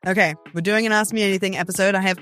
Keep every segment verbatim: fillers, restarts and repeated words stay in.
Okay, we're doing an Ask Me Anything episode. I have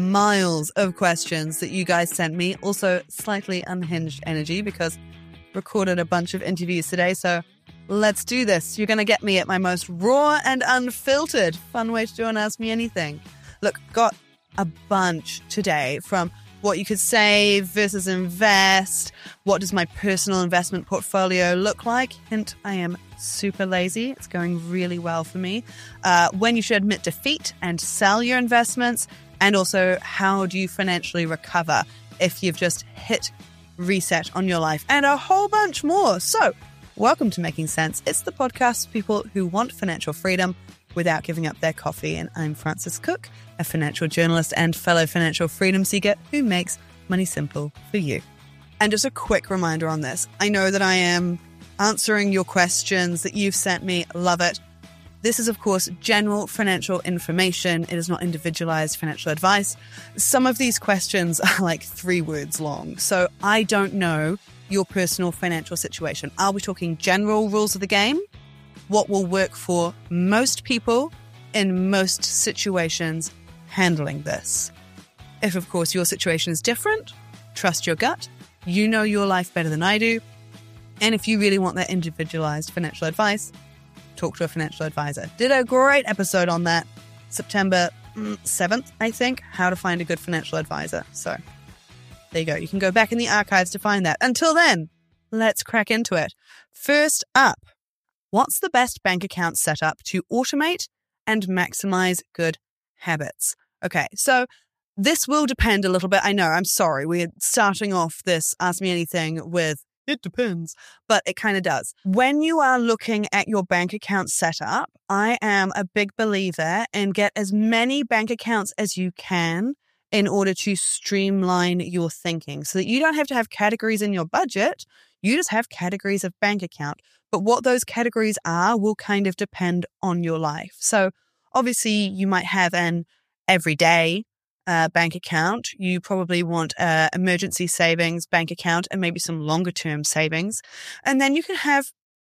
miles of questions that you guys sent me. Also, slightly unhinged energy because recorded a bunch of interviews today. So let's do this. You're going to get me at my most raw and unfiltered. Fun way to do an Ask Me Anything. Look, got a bunch today from what you could save versus invest. What does my personal investment portfolio look like? Hint, I am super lazy. It's going really well for me. Uh, when you should admit defeat and sell your investments. And also, how do you financially recover if you've just hit reset on your life? And a whole bunch more. So, welcome to Making Sense. It's the podcast for people who want financial freedom without giving up their coffee. And I'm Frances Cook, a financial journalist and fellow financial freedom seeker who makes money simple for you. And just a quick reminder on this. I know that I am answering your questions that you've sent me. Love it. This is, of course, general financial information. It is not individualized financial advice. Some of these questions are like three words long. So I don't know your personal financial situation. Are we talking general rules of the game? What will work for most people in most situations handling this? If, of course, your situation is different, trust your gut. You know your life better than I do. And if you really want that individualized financial advice, talk to a financial advisor. Did a great episode on that September seventh, I think, how to find a good financial advisor. So there you go. You can go back in the archives to find that. Until then, let's crack into it. First up, what's the best bank account setup to automate and maximize good habits? Okay, so this will depend a little bit. I know, I'm sorry. We're starting off this Ask Me Anything with, it depends, but it kind of does. When you are looking at your bank account setup, I am a big believer in get as many bank accounts as you can in order to streamline your thinking so that you don't have to have categories in your budget. You just have categories of bank account. But what those categories are will kind of depend on your life. So obviously you might have an everyday uh, bank account. You probably want an emergency savings bank account and maybe some longer term savings. And then you can have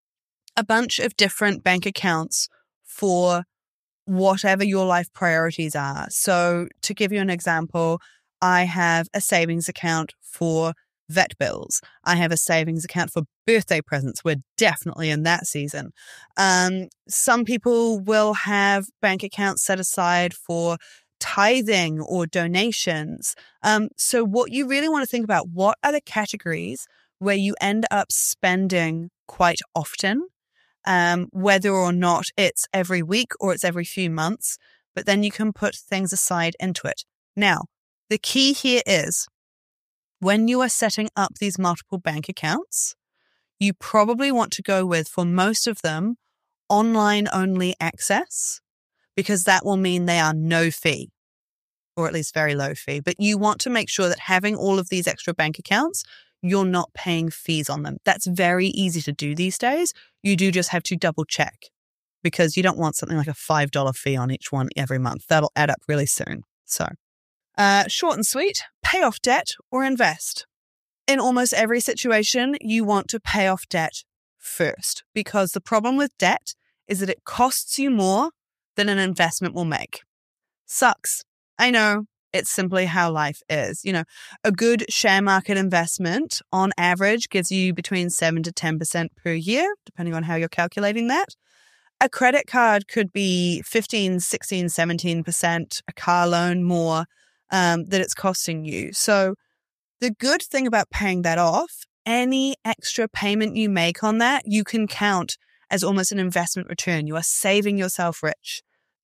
a bunch of different bank accounts for whatever your life priorities are. So to give you an example, I have a savings account for vet bills. I have a savings account for birthday presents. We're definitely in that season. Um, some people will have bank accounts set aside for tithing or donations. Um, so what you really want to think about, what are the categories where you end up spending quite often, um, whether or not it's every week or it's every few months, but then you can put things aside into it. Now, the key here is when you are setting up these multiple bank accounts, you probably want to go with, for most of them, online only access, because that will mean they are no fee, or at least very low fee. But you want to make sure that having all of these extra bank accounts, you're not paying fees on them. That's very easy to do these days. You do just have to double check because you don't want something like a five dollars fee on each one every month. That'll add up really soon. So uh, short and sweet, pay off debt or invest. In almost every situation, you want to pay off debt first, because the problem with debt is that it costs you more than an investment will make. Sucks. I know, it's simply how life is. You know, a good share market investment on average gives you between seven to ten percent per year, depending on how you're calculating that. A credit card could be fifteen, sixteen, seventeen percent, a car loan more um, that it's costing you. So the good thing about paying that off, any extra payment you make on that, you can count as almost an investment return. You are saving yourself rich.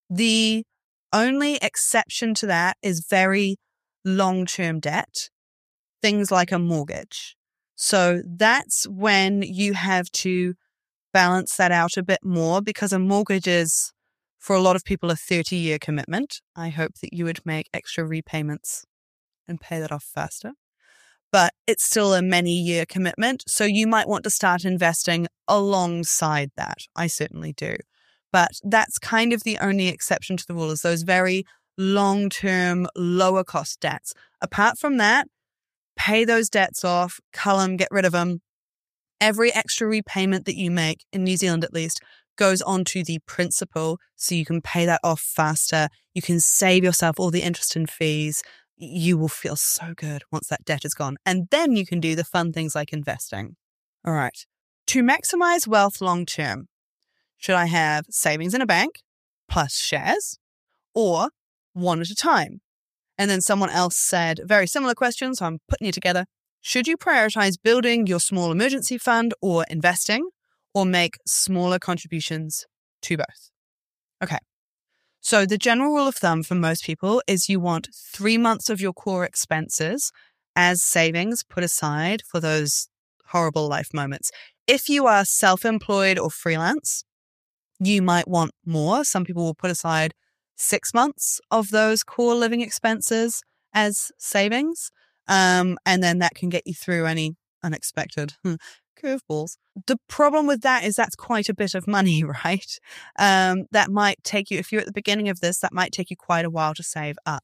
The only exception to that is very long-term debt, things like a mortgage. So that's when you have to balance that out a bit more, because a mortgage is, for a lot of people, a thirty-year commitment. I hope that you would make extra repayments and pay that off faster. But it's still a many-year commitment, so you might want to start investing alongside that. I certainly do. But that's kind of the only exception to the rule, is those very long-term, lower-cost debts. Apart from that, pay those debts off, cull them, get rid of them. Every extra repayment that you make, in New Zealand at least, goes onto the principal, so you can pay that off faster. You can save yourself all the interest and fees. You will feel so good once that debt is gone. And then you can do the fun things like investing. All right. To maximize wealth long term, should I have savings in a bank plus shares or one at a time? And then someone else said, very similar question, so I'm putting it together. Should you prioritize building your small emergency fund or investing, or make smaller contributions to both? Okay. So the general rule of thumb for most people is you want three months of your core expenses as savings put aside for those horrible life moments. If you are self-employed or freelance, you might want more. Some people will put aside six months of those core living expenses as savings. Um, and then that can get you through any unexpected curveballs. The problem with that is that's quite a bit of money, right? Um, that might take you, if you're at the beginning of this, that might take you quite a while to save up.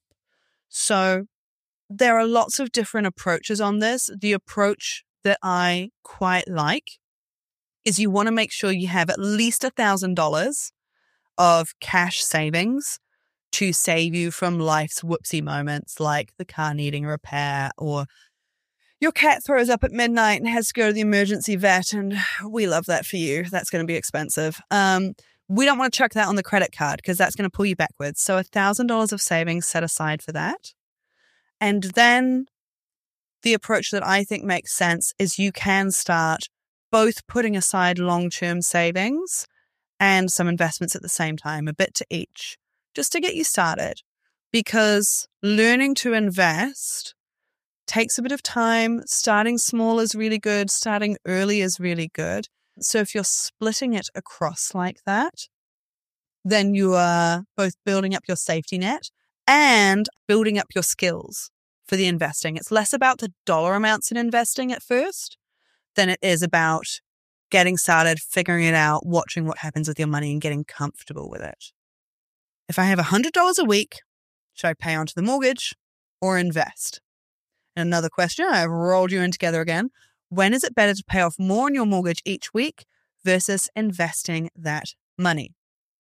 So there are lots of different approaches on this. The approach that I quite like is you want to make sure you have at least one thousand dollars of cash savings to save you from life's whoopsie moments, like the car needing a repair, or your cat throws up at midnight and has to go to the emergency vet, and we love that for you. That's going to be expensive. Um, we don't want to chuck that on the credit card because that's going to pull you backwards. So one thousand dollars of savings set aside for that. And then the approach that I think makes sense is you can start both putting aside long-term savings and some investments at the same time, a bit to each, just to get you started. Because learning to invest takes a bit of time. Starting small is really good. Starting early is really good. So if you're splitting it across like that, then you are both building up your safety net and building up your skills for the investing. It's less about the dollar amounts in investing at first than it is about getting started, figuring it out, watching what happens with your money and getting comfortable with it. If I have one hundred dollars a week, should I pay onto the mortgage or invest? And another question, I've rolled you in together again. When is it better to pay off more on your mortgage each week versus investing that money?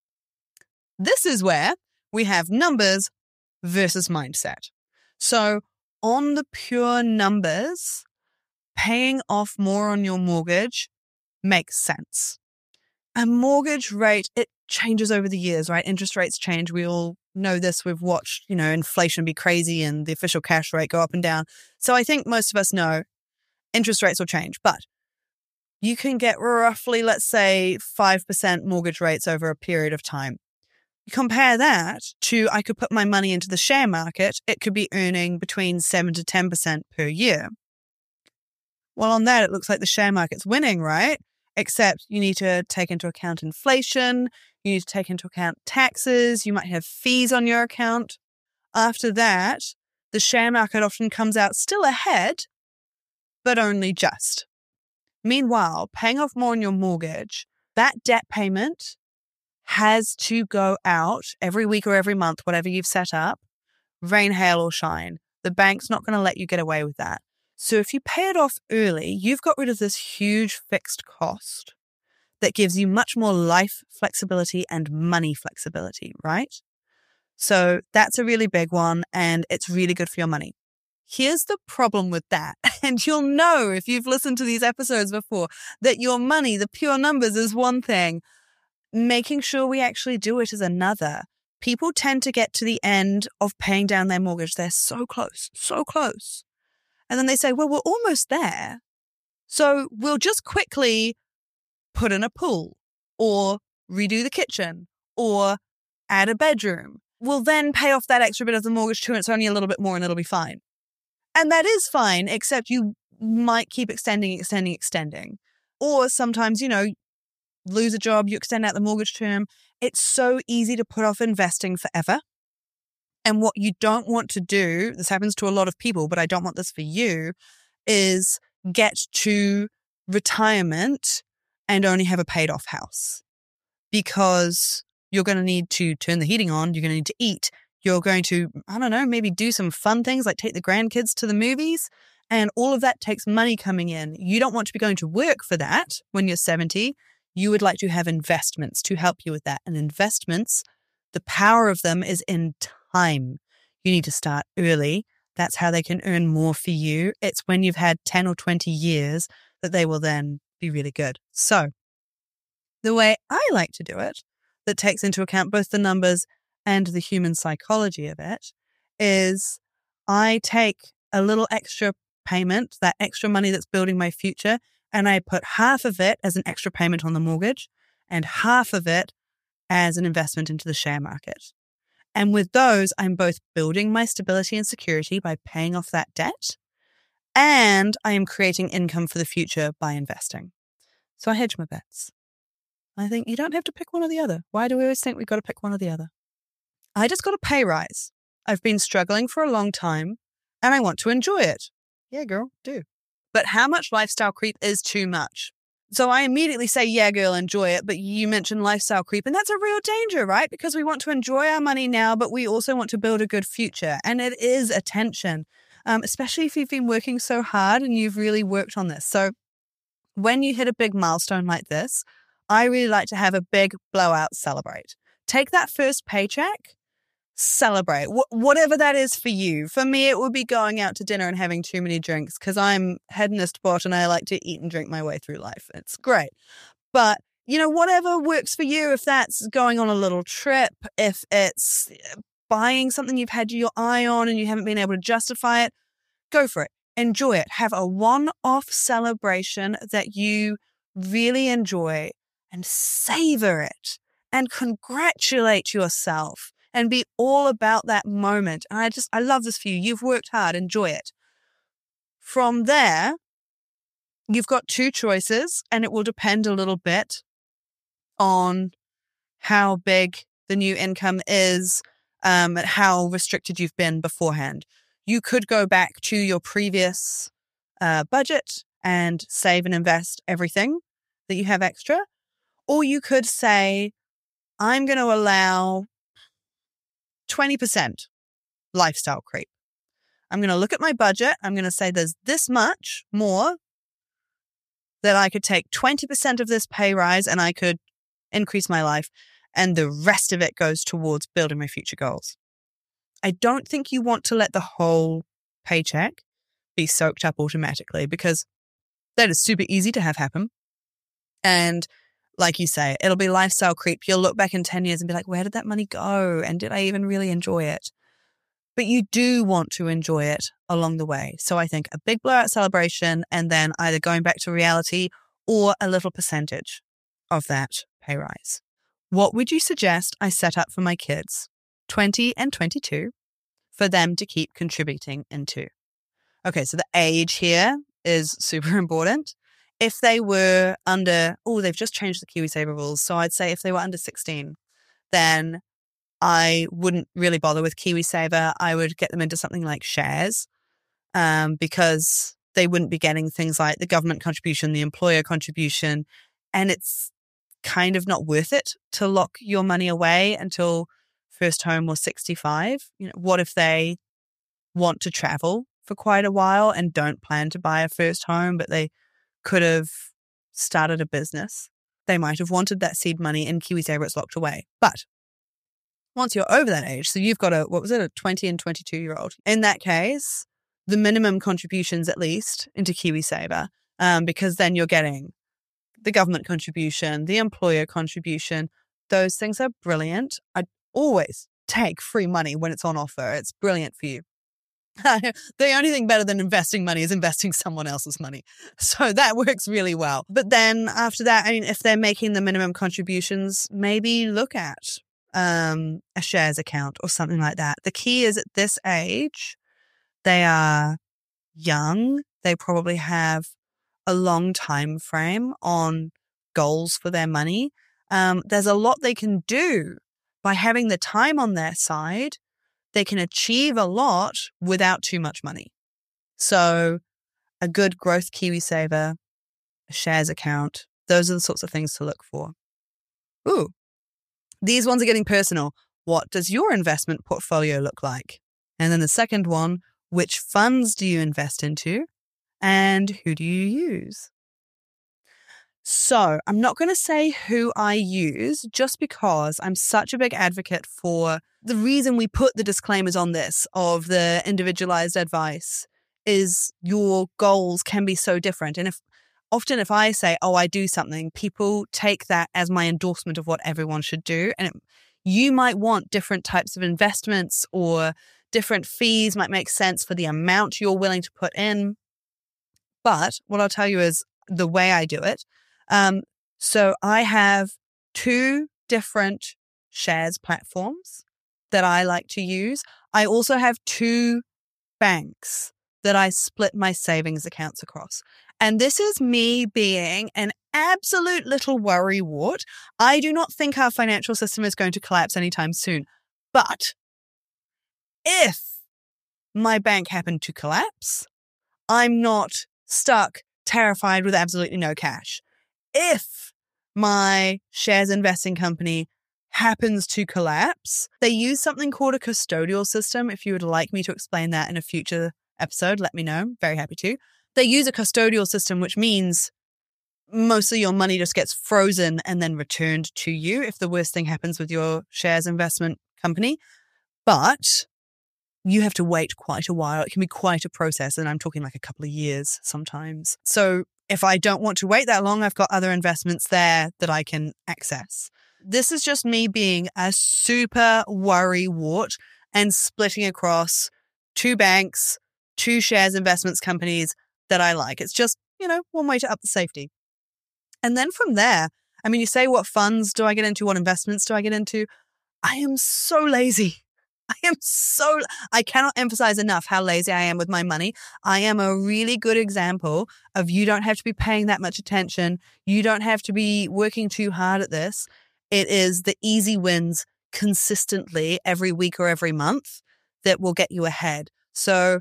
This is where we have numbers versus mindset. So on the pure numbers, paying off more on your mortgage makes sense. A mortgage rate, it changes over the years, right? Interest rates change. We all know this. We've watched, you know, inflation be crazy and the official cash rate go up and down. So I think most of us know interest rates will change, but you can get roughly, let's say, five percent mortgage rates over a period of time. You compare that to, I could put my money into the share market. It could be earning between seven to ten percent per year. Well, on that, it looks like the share market's winning, right? Except you need to take into account inflation. You need to take into account taxes. You might have fees on your account. After that, the share market often comes out still ahead, but only just. Meanwhile, paying off more on your mortgage, that debt payment has to go out every week or every month, whatever you've set up, rain, hail, or shine. The bank's not going to let you get away with that. So if you pay it off early, you've got rid of this huge fixed cost that gives you much more life flexibility and money flexibility, right? So that's a really big one, and it's really good for your money. Here's the problem with that, and you'll know if you've listened to these episodes before, that your money, the pure numbers, is one thing. Making sure we actually do it is another. People tend to get to the end of paying down their mortgage. They're so close, so close. And then they say, well, we're almost there. So we'll just quickly put in a pool or redo the kitchen or add a bedroom. We'll then pay off that extra bit of the mortgage too, and it's only a little bit more and it'll be fine. And that is fine, except you might keep extending, extending, extending. Or sometimes, you know, lose a job, you extend out the mortgage term. It's so easy to put off investing forever. And what you don't want to do, this happens to a lot of people, but I don't want this for you, is get to retirement and only have a paid off house. Because you're going to need to turn the heating on, you're going to need to eat, you're going to, I don't know, maybe do some fun things like take the grandkids to the movies, and all of that takes money coming in. You don't want to be going to work for that when you're seventy. you would like to have investments to help you with that. And investments, the power of them is in time. You need to start early. That's how they can earn more for you. It's when you've had ten or twenty years that they will then be really good. So the way I like to do it, that takes into account both the numbers and the human psychology of it, is I take a little extra payment, that extra money that's building my future, and I put half of it as an extra payment on the mortgage and half of it as an investment into the share market. And with those, I'm both building my stability and security by paying off that debt, and I am creating income for the future by investing. So I hedge my bets. I think you don't have to pick one or the other. Why do we always think we've got to pick one or the other? I just got a pay rise. I've been struggling for a long time and I want to enjoy it. Yeah, girl, do. But how much lifestyle creep is too much? So I immediately say, yeah, girl, enjoy it. But you mentioned lifestyle creep, and that's a real danger, right? Because we want to enjoy our money now, but we also want to build a good future. And it is a tension, um, especially if you've been working so hard and you've really worked on this. So when you hit a big milestone like this, I really like to have a big blowout celebrate. Take that first paycheck, celebrate, Wh- whatever that is for you. For me, it would be going out to dinner and having too many drinks because I'm hedonist bot and I like to eat and drink my way through life. It's great. But, you know, whatever works for you, if that's going on a little trip, if it's buying something you've had your eye on and you haven't been able to justify it, go for it. Enjoy it. Have a one-off celebration that you really enjoy and savor it and congratulate yourself and be all about that moment. And I just, I love this for you. You've worked hard. Enjoy it. From there, you've got two choices, and it will depend a little bit on how big the new income is, um, and how restricted you've been beforehand. You could go back to your previous uh, budget and save and invest everything that you have extra. Or you could say, I'm going to allow twenty percent lifestyle creep. I'm going to look at my budget. I'm going to say there's this much more that I could take twenty percent of this pay rise and I could increase my life. And the rest of it goes towards building my future goals. I don't think you want to let the whole paycheck be soaked up automatically because that is super easy to have happen. And like you say, it'll be lifestyle creep. You'll look back in ten years and be like, where did that money go? And did I even really enjoy it? But you do want to enjoy it along the way. So I think a big blowout celebration and then either going back to reality or a little percentage of that pay rise. What would you suggest I set up for my kids, twenty and twenty-two, for them to keep contributing into? Okay, so the age here is super important. If they were under, oh, they've just changed the KiwiSaver rules. So I'd say if they were under sixteen, then I wouldn't really bother with KiwiSaver. I would get them into something like shares, um, because they wouldn't be getting things like the government contribution, the employer contribution, and it's kind of not worth it to lock your money away until first home or sixty-five. You know, what if they want to travel for quite a while and don't plan to buy a first home, but they could have started a business? They might have wanted that seed money in KiwiSaver. It's locked away. But once you're over that age, so you've got a, what was it, a twenty and twenty-two year old. In that case, the minimum contributions at least into KiwiSaver, um, because then you're getting the government contribution, the employer contribution. Those things are brilliant. I always take free money when it's on offer. It's brilliant for you. The only thing better than investing money is investing someone else's money. So that works really well. But then after that, I mean, if they're making the minimum contributions, maybe look at um, a shares account or something like that. The key is at this age, they are young. They probably have a long time frame on goals for their money. Um, there's a lot they can do by having the time on their side. They can achieve a lot without too much money. So a good growth KiwiSaver, a shares account, those are the sorts of things to look for. Ooh, these ones are getting personal. What does your investment portfolio look like? And then the second one, which funds do you invest into and who do you use? So I'm not going to say who I use just because I'm such a big advocate for the reason we put the disclaimers on this of the individualized advice is your goals can be so different. And if often if I say, oh, I do something, people take that as my endorsement of what everyone should do. And it, you might want different types of investments or different fees might make sense for the amount you're willing to put in. But what I'll tell you is the way I do it. Um, so I have two different shares platforms that I like to use. I also have two banks that I split my savings accounts across. And this is me being an absolute little worrywart. I do not think our financial system is going to collapse anytime soon. But if my bank happened to collapse, I'm not stuck, terrified with absolutely no cash. If my shares investing company happens to collapse, they use something called a custodial system. If you would like me to explain that in a future episode, let me know. I'm very happy to. They use a custodial system, which means most of your money just gets frozen and then returned to you if the worst thing happens with your shares investment company. But you have to wait quite a while. It can be quite a process, and I'm talking like a couple of years sometimes. So if I don't want to wait that long, I've got other investments there that I can access. This is just me being a super worrywart and splitting across two banks, two shares investments companies that I like. It's just, you know, one way to up the safety. And then from there, I mean, you say, what funds do I get into? What investments do I get into? I am so lazy. I am so, I cannot emphasize enough how lazy I am with my money. I am a really good example of you don't have to be paying that much attention. You don't have to be working too hard at this. It is the easy wins consistently every week or every month that will get you ahead. So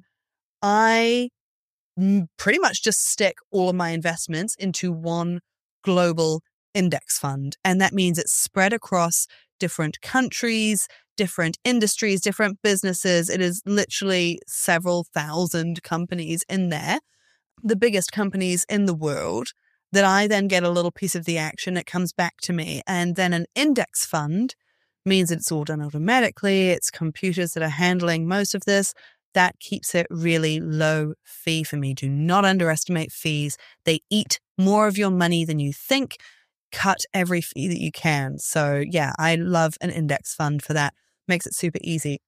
I pretty much just stick all of my investments into one global index fund. And that means it's spread across different countries, different industries, different businesses. It is literally several thousand companies in there, the biggest companies in the world, that I then get a little piece of the action. It comes back to me. And then an index fund means it's all done automatically. It's computers that are handling most of this. That keeps it really low fee for me. Do not underestimate fees. They eat more of your money than you think. Cut every fee that you can. So yeah, I love an index fund for that. Makes it super easy.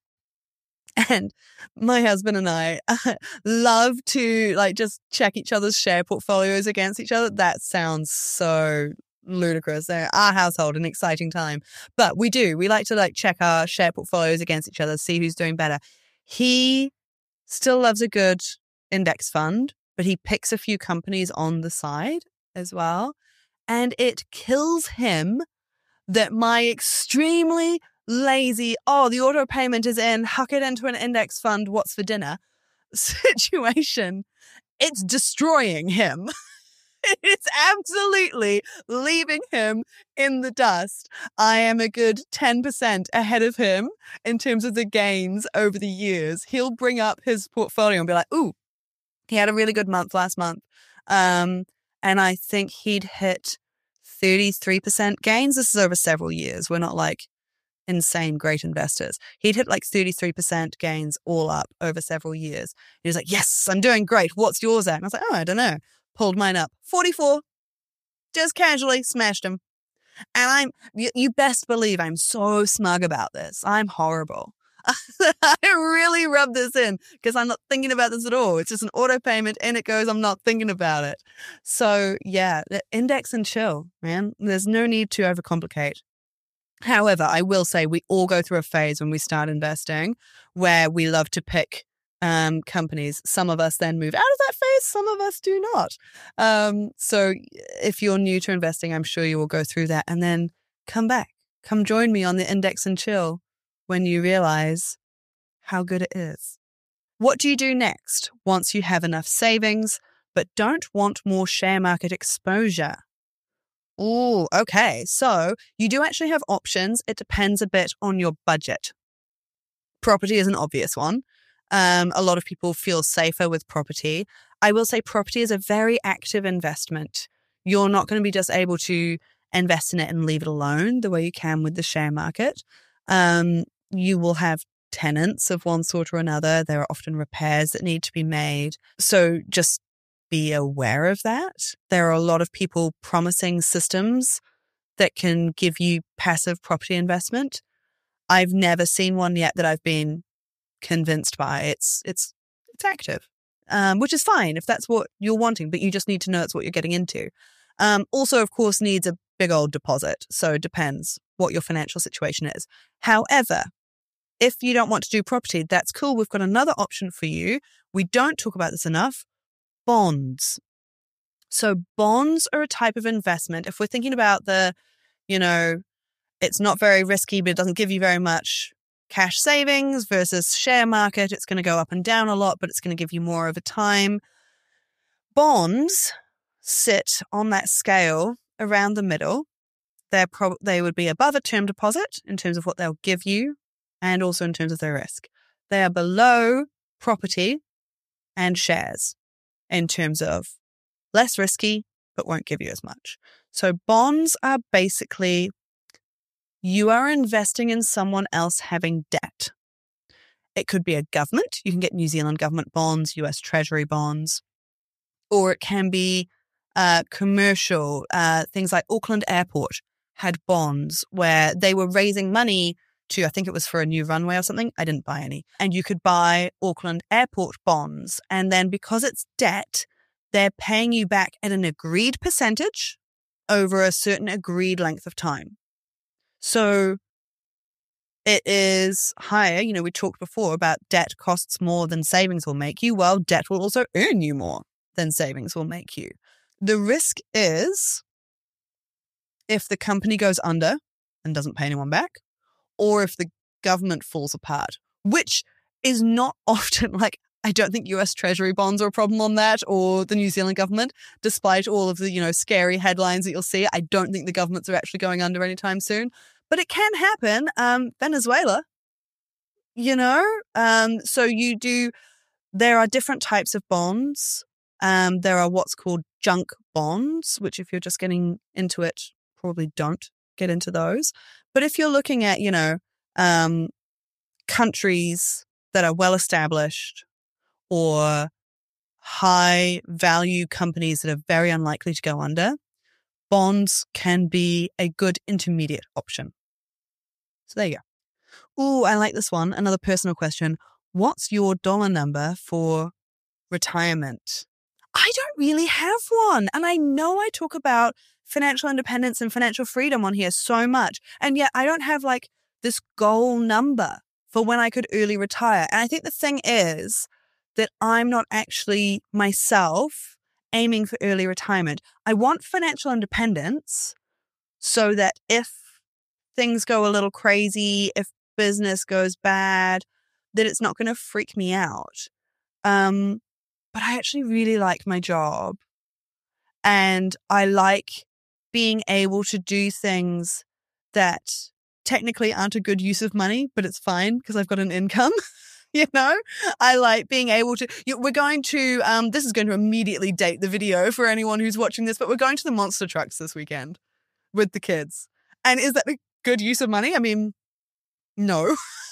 And my husband and I love to like just check each other's share portfolios against each other. That sounds so ludicrous. They're our household, an exciting time. But we do. We like to like check our share portfolios against each other, see who's doing better. He still loves a good index fund, but he picks a few companies on the side as well. And it kills him that my extremely lazy, oh, the auto payment is in, huck it into an index fund, what's for dinner situation, it's destroying him. It's absolutely leaving him in the dust. I am a good ten percent ahead of him in terms of the gains over the years. He'll bring up his portfolio and be like, ooh, he had a really good month last month. Um, and I think he'd hit thirty-three percent gains. This is over several years. We're not like insane great investors. He'd hit like thirty-three percent gains all up over several years. He was like, yes, I'm doing great. What's yours at? And I was like, oh, I don't know. Pulled mine up. forty-four. Just casually smashed him. And I'm, you, you best believe I'm so smug about this. I'm horrible. I really rub this in because I'm not thinking about this at all. It's just an auto payment and it goes, I'm not thinking about it. So yeah, index and chill, man. There's no need to overcomplicate. However, I will say we all go through a phase when we start investing where we love to pick um, companies. Some of us then move out of that phase. Some of us do not. Um, so if you're new to investing, I'm sure you will go through that and then come back. Come join me on the index and chill when you realize how good it is. What do you do next once you have enough savings but don't want more share market exposure? Oh, okay. So you do actually have options. It depends a bit on your budget. Property is an obvious one. Um, a lot of people feel safer with property. I will say property is a very active investment. You're not going to be just able to invest in it and leave it alone the way you can with the share market. Um, you will have tenants of one sort or another. There are often repairs that need to be made. So just be aware of that. There are a lot of people promising systems that can give you passive property investment. I've never seen one yet that I've been convinced by. It's it's it's active, um, which is fine if that's what you're wanting, but you just need to know it's what you're getting into. Um, also, of course, needs a big old deposit. So it depends what your financial situation is. However, if you don't want to do property, that's cool. We've got another option for you. We don't talk about this enough. Bonds. So bonds are a type of investment. If we're thinking about the, you know, it's not very risky, but it doesn't give you very much cash savings versus share market. It's going to go up and down a lot, but it's going to give you more over time. Bonds sit on that scale around the middle. They're pro- they would be above a term deposit in terms of what they'll give you and also in terms of their risk. They are below property and shares in terms of less risky, but won't give you as much. So bonds are basically, you are investing in someone else having debt. It could be a government. You can get New Zealand government bonds, U S Treasury bonds, or it can be uh, commercial. Uh, things like Auckland Airport had bonds where they were raising money to, I think it was for a new runway or something. I didn't buy any. And you could buy Auckland Airport bonds. And then because it's debt, they're paying you back at an agreed percentage over a certain agreed length of time. So it is higher. You know, we talked before about debt costs more than savings will make you. Well, debt will also earn you more than savings will make you. The risk is if the company goes under and doesn't pay anyone back, or if the government falls apart, which is not often, like, I don't think U S Treasury bonds are a problem on that, or the New Zealand government, despite all of the, you know, scary headlines that you'll see. I don't think the governments are actually going under anytime soon, but it can happen. Um, Venezuela, you know, um, so you do, there are different types of bonds. Um, there are what's called junk bonds, which if you're just getting into it, probably don't get into those. But if you're looking at, you know, um, countries that are well established or high value companies that are very unlikely to go under, bonds can be a good intermediate option. So there you go. Ooh, I like this one. Another personal question. What's your dollar number for retirement? I don't really have one. And I know I talk about financial independence and financial freedom on here so much. And yet I don't have like this goal number for when I could early retire. And I think the thing is that I'm not actually myself aiming for early retirement. I want financial independence so that if things go a little crazy, if business goes bad, that it's not going to freak me out. Um, but I actually really like my job. And I like being able to do things that technically aren't a good use of money, but it's fine because I've got an income. You know, I like being able to, you, we're going to, um, this is going to immediately date the video for anyone who's watching this, but we're going to the monster trucks this weekend with the kids. And is that a good use of money? I mean, no,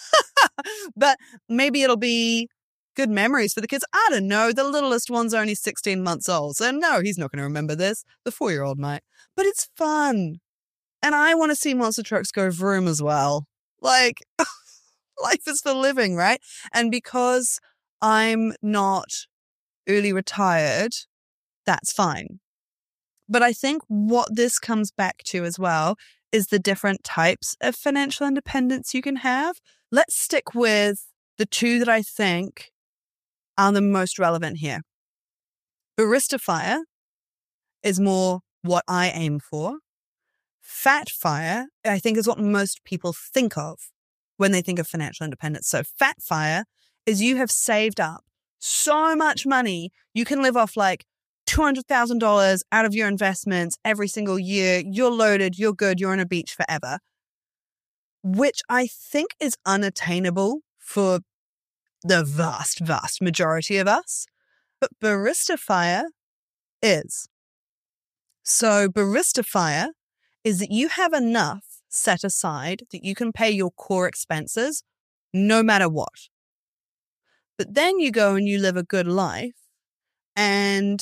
but maybe it'll be good memories for the kids. I don't know. The littlest one's only sixteen months old. So no, he's not going to remember this. The four-year-old might, but it's fun. And I want to see monster trucks go vroom as well. Like, life is for living, right? And because I'm not early retired, that's fine. But I think what this comes back to as well is the different types of financial independence you can have. Let's stick with the two that I think are the most relevant here. Barista Fire is more what I aim for. Fat Fire, I think, is what most people think of when they think of financial independence. So Fat Fire is you have saved up so much money, you can live off like two hundred thousand dollars out of your investments every single year. You're loaded, you're good, you're on a beach forever, which I think is unattainable for the vast, vast majority of us. But Barista Fire is. So Barista Fire is that you have enough set aside that you can pay your core expenses no matter what. But then you go and you live a good life and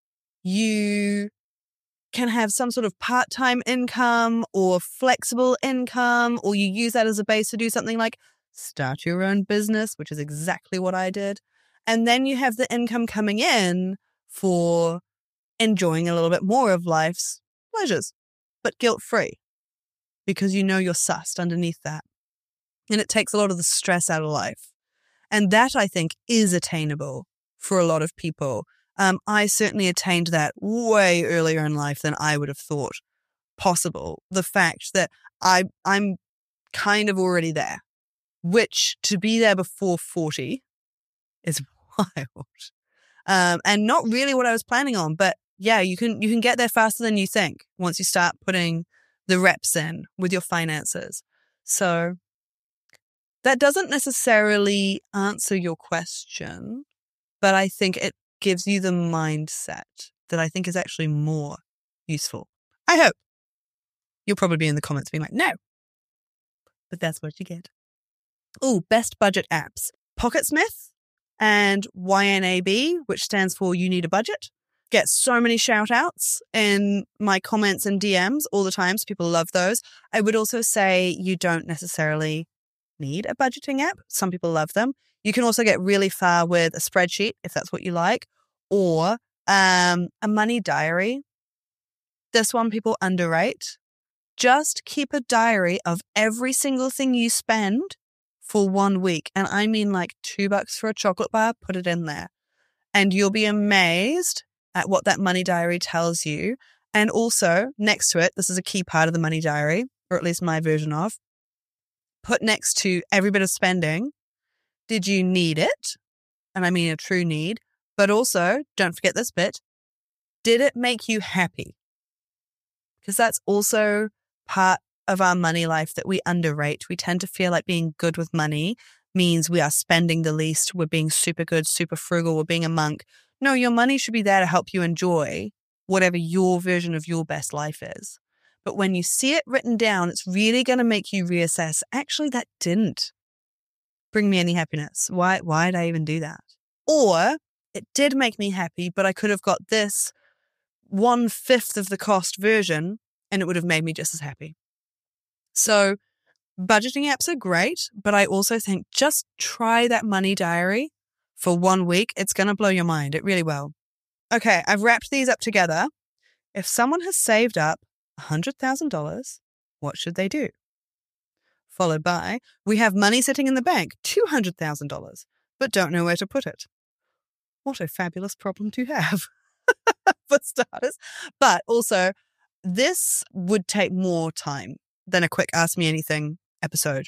you can have some sort of part-time income or flexible income, or you use that as a base to do something like start your own business, which is exactly what I did. And then you have the income coming in for enjoying a little bit more of life's pleasures, but guilt-free, because you know you're sussed underneath that. And it takes a lot of the stress out of life. And that, I think, is attainable for a lot of people. Um, I certainly attained that way earlier in life than I would have thought possible. The fact that I, I'm kind of already there, which to be there before forty is wild. Um, and not really what I was planning on. But yeah, you can you can get there faster than you think once you start putting the reps in with your finances. So that doesn't necessarily answer your question, but I think it gives you the mindset that I think is actually more useful. I hope. You'll probably be in the comments being like, no. But that's what you get. Oh, best budget apps. Pocketsmith and Y N A B, which stands for You Need a Budget. Get so many shout outs in my comments and D Ms all the time, so people love those. I would also say you don't necessarily need a budgeting app. Some people love them. You can also get really far with a spreadsheet if that's what you like, or um, a money diary. This one people underrate. Just keep a diary of every single thing you spend for one week. And I mean like two bucks for a chocolate bar, put it in there. And you'll be amazed at what that money diary tells you. And also next to it, this is a key part of the money diary, or at least my version of, put next to every bit of spending, did you need it? And I mean a true need. But also, don't forget this bit, did it make you happy? Because that's also part of our money life that we underrate. We tend to feel like being good with money means we are spending the least, we're being super good, super frugal, we're being a monk. No, your money should be there to help you enjoy whatever your version of your best life is. But when you see it written down, it's really going to make you reassess, actually, that didn't bring me any happiness. Why, why did I even do that? Or it did make me happy, but I could have got this one-fifth of the cost version and it would have made me just as happy. So budgeting apps are great, but I also think just try that money diary for one week. It's going to blow your mind. It really will. Okay, I've wrapped these up together. If someone has saved up one hundred thousand dollars, what should they do? Followed by, we have money sitting in the bank, two hundred thousand dollars, but don't know where to put it. What a fabulous problem to have, for starters. But also, this would take more time than a quick Ask Me Anything episode.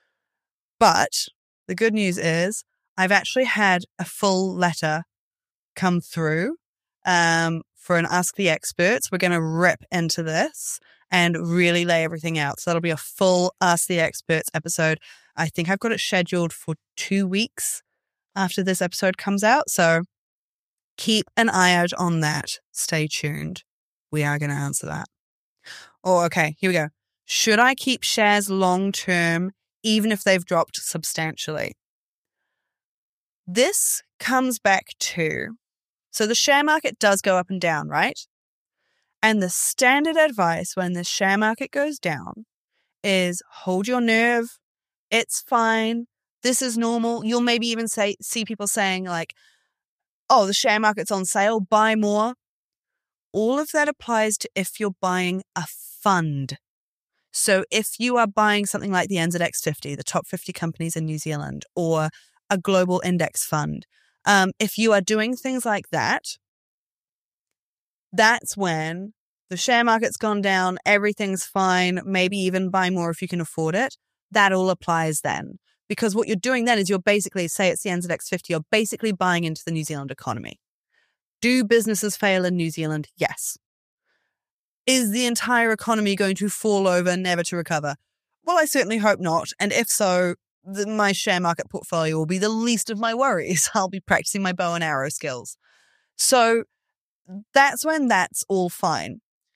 But the good news is I've actually had a full letter come through um, for an Ask the Experts. We're going to rip into this and really lay everything out. So that'll be a full Ask the Experts episode. I think I've got it scheduled for two weeks after this episode comes out. So keep an eye out on that. Stay tuned. We are going to answer that. Oh, okay. Here we go. Should I keep shares long term, even if they've dropped substantially? This comes back to, so the share market does go up and down, right? And the standard advice when the share market goes down is hold your nerve. It's fine. This is normal. You'll maybe even say, see people saying like, oh, the share market's on sale, buy more. All of that applies to if you're buying a fund. So if you are buying something like the N Z X fifty, the top fifty companies in New Zealand, or a global index fund, um, if you are doing things like that, that's when the share market's gone down, everything's fine, maybe even buy more if you can afford it. That all applies then. Because what you're doing then is you're basically, say it's the N Z X fifty, you're basically buying into the New Zealand economy. Do businesses fail in New Zealand? Yes. Is the entire economy going to fall over, never to recover? Well, I certainly hope not. And if so, the, my share market portfolio will be the least of my worries. I'll be practicing my bow and arrow skills. So that's when that's all fine.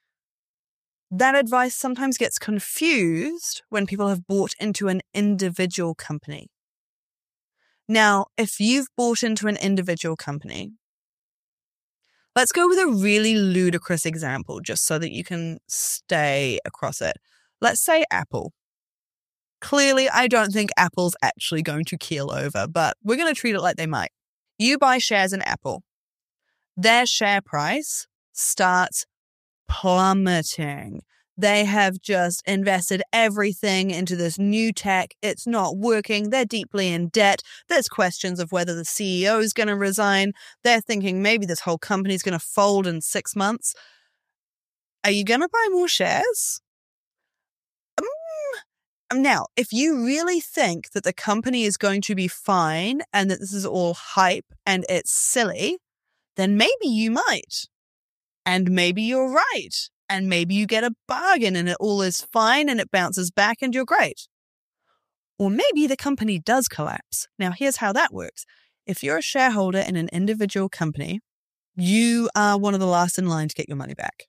That advice sometimes gets confused when people have bought into an individual company. Now, if you've bought into an individual company, let's go with a really ludicrous example just so that you can stay across it. Let's say Apple. Clearly, I don't think Apple's actually going to keel over, but we're going to treat it like they might. You buy shares in Apple. Their share price starts plummeting. They have just invested everything into this new tech. It's not working. They're deeply in debt. There's questions of whether the C E O is going to resign. They're thinking maybe this whole company is going to fold in six months. Are you going to buy more shares? Um, now, if you really think that the company is going to be fine and that this is all hype and it's silly, then maybe you might. And maybe you're right. And maybe you get a bargain and it all is fine and it bounces back and you're great. Or maybe the company does collapse. Now, here's how that works. If you're a shareholder in an individual company, you are one of the last in line to get your money back.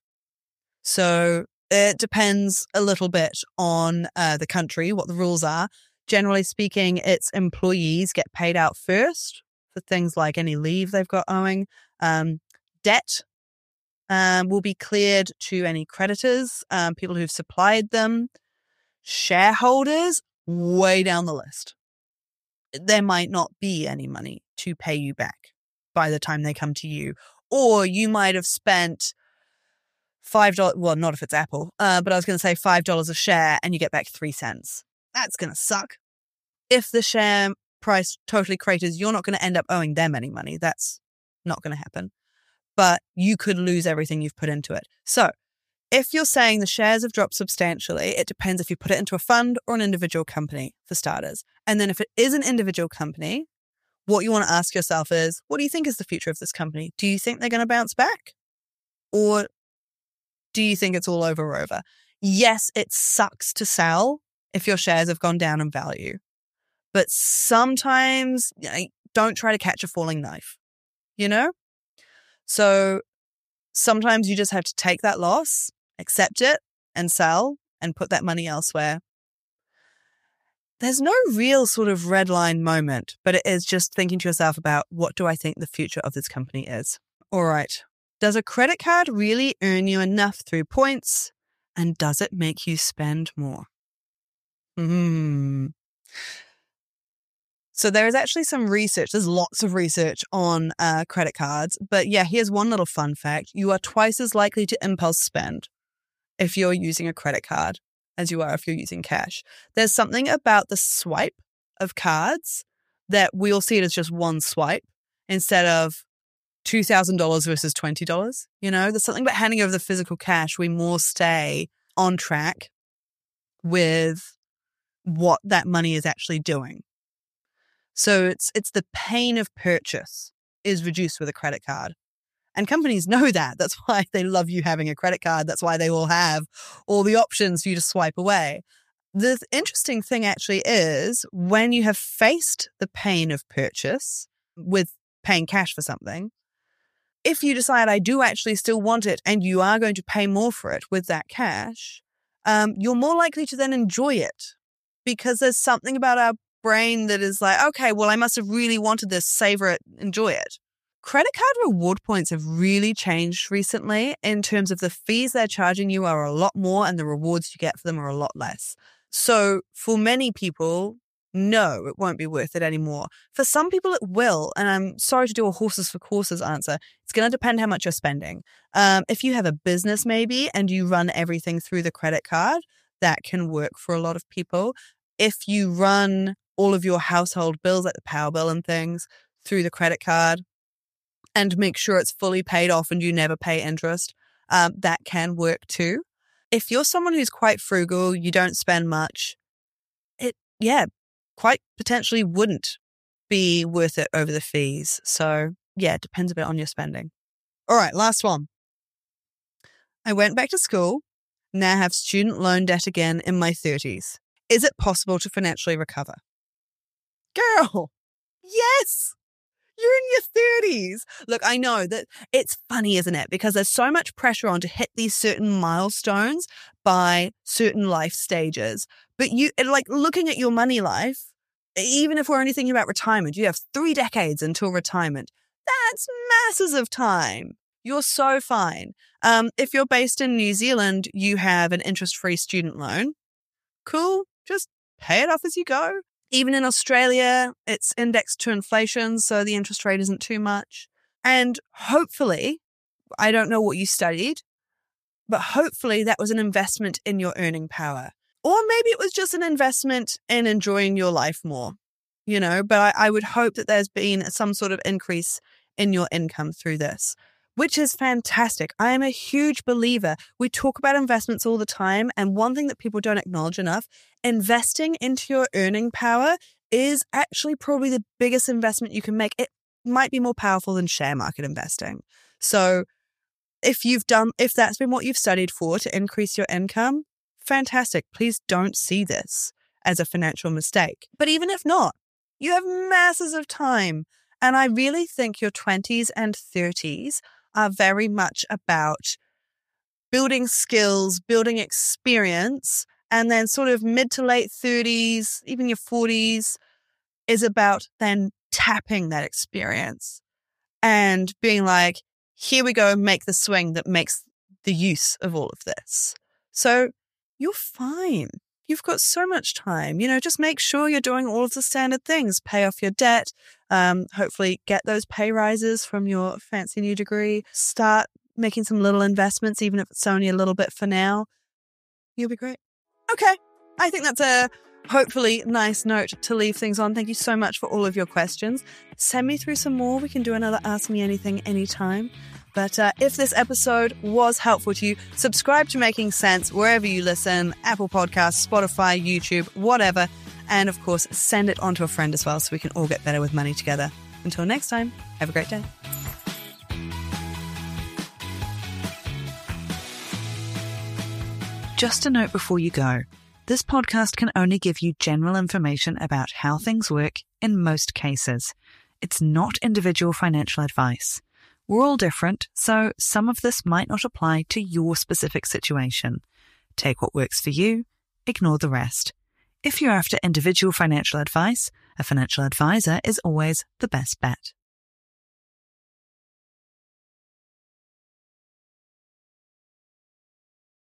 So it depends a little bit on uh, the country, what the rules are. Generally speaking, it's employees get paid out first for things like any leave they've got owing. Um, debt Um, will be cleared to any creditors, um, people who've supplied them. Shareholders, way down the list. There might not be any money to pay you back by the time they come to you. Or you might have spent five dollars, well, not if it's Apple, uh, but I was going to say five dollars a share and you get back three cents. That's going to suck. If the share price totally craters, you're not going to end up owing them any money. That's not going to happen. But you could lose everything you've put into it. So if you're saying the shares have dropped substantially, it depends if you put it into a fund or an individual company, for starters. And then if it is an individual company, what you want to ask yourself is, what do you think is the future of this company? Do you think they're going to bounce back? Or do you think it's all over or over? Yes, it sucks to sell if your shares have gone down in value. But sometimes, you know, don't try to catch a falling knife, you know? So sometimes you just have to take that loss, accept it, and sell and put that money elsewhere. There's no real sort of red line moment, but it is just thinking to yourself about, what do I think the future of this company is? All right. Does a credit card really earn you enough through points? And does it make you spend more? Hmm. So there is actually some research. There's lots of research on uh, credit cards. But yeah, here's one little fun fact. You are twice as likely to impulse spend if you're using a credit card as you are if you're using cash. There's something about the swipe of cards that we'll see it as just one swipe instead of two thousand dollars versus twenty dollars. You know, there's something about handing over the physical cash. We more stay on track with what that money is actually doing. So it's it's the pain of purchase is reduced with a credit card. And companies know that. That's why they love you having a credit card. That's why they all have all the options for you to swipe away. The interesting thing actually is when you have faced the pain of purchase with paying cash for something, if you decide I do actually still want it and you are going to pay more for it with that cash, um, you're more likely to then enjoy it because there's something about our brain that is like, okay, well, I must have really wanted this, savor it, enjoy it. Credit card reward points have really changed recently in terms of the fees they're charging you are a lot more and the rewards you get for them are a lot less. So for many people, no, it won't be worth it anymore. For some people, it will. And I'm sorry to do a horses for courses answer. It's going to depend how much you're spending. Um, if you have a business maybe and you run everything through the credit card, that can work for a lot of people. If you run all of your household bills like the power bill and things through the credit card and make sure it's fully paid off and you never pay interest, um, that can work too. If you're someone who's quite frugal, you don't spend much, it, yeah, quite potentially wouldn't be worth it over the fees. So yeah, it depends a bit on your spending. All right, last one. I went back to school, now have student loan debt again in my thirties. Is it possible to financially recover? Girl, yes, You're in your thirties. Look, I know that it's funny, isn't it? Because there's so much pressure on to hit these certain milestones by certain life stages. But you, like, looking at your money life, even if we're only thinking about retirement, you have three decades until retirement. That's masses of time. You're so fine. Um, if you're based in New Zealand, you have an interest-free student loan. Cool. Just pay it off as you go. Even in Australia, it's indexed to inflation, so the interest rate isn't too much. And hopefully, I don't know what you studied, but hopefully that was an investment in your earning power. Or maybe it was just an investment in enjoying your life more, you know, but I, I would hope that there's been some sort of increase in your income through this, which is fantastic. I am a huge believer. We talk about investments all the time, and one thing that people don't acknowledge enough, investing into your earning power is actually probably the biggest investment you can make. It might be more powerful than share market investing. So if you've done, if that's been what you've studied for to increase your income, fantastic. Please don't see this as a financial mistake. But even if not, you have masses of time. And I really think your twenties and thirties are very much about building skills, building experience, and then sort of mid to late thirties, even your forties, is about then tapping that experience and being like, here we go, make the swing that makes the use of all of this. So you're fine. You've got so much time. You know, just make sure you're doing all of the standard things. Pay off your debt. Um, hopefully get those pay rises from your fancy new degree. Start making some little investments, even if it's only a little bit for now. You'll be great. Okay. I think that's a hopefully nice note to leave things on. Thank you so much for all of your questions. Send me through some more. We can do another Ask Me Anything anytime. But uh, if this episode was helpful to you, subscribe to Making Sense wherever you listen, Apple Podcasts, Spotify, YouTube, whatever. And of course, send it on to a friend as well so we can all get better with money together. Until next time, have a great day. Just a note before you go. This podcast can only give you general information about how things work in most cases. It's not individual financial advice. We're all different, so some of this might not apply to your specific situation. Take what works for you, ignore the rest. If you're after individual financial advice, a financial advisor is always the best bet.